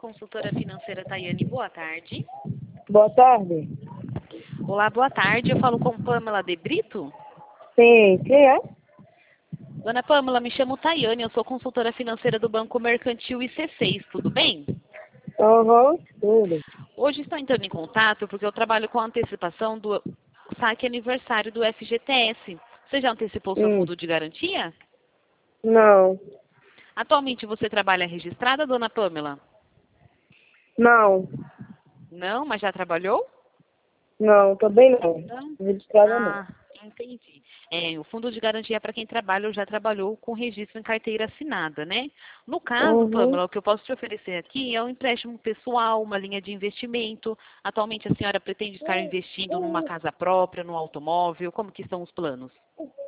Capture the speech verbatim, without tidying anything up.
consultora financeira Tayane, boa tarde. Boa tarde. Olá, boa tarde. Eu falo com Pamela de Brito. Sim, quem é? Dona Pamela, me chamo Tayane, eu sou consultora financeira do Banco Mercantil I C seis, tudo bem? Uhum, tudo. Hoje estou entrando em contato porque eu trabalho com a antecipação do saque aniversário do F G T S. Você já antecipou seu Hum. fundo de garantia? Não, Atualmente você trabalha registrada, dona Pamela? não, Não, mas já trabalhou? não, também não. Não. Registrada não. Ah, entendi. É, o fundo de garantia é para quem trabalha ou já trabalhou com registro em carteira assinada, né? No caso, Uhum. Pamela, o que eu posso te oferecer aqui é um empréstimo pessoal, uma linha de investimento. Atualmente a senhora pretende estar investindo numa casa própria, num automóvel? Como que estão os planos?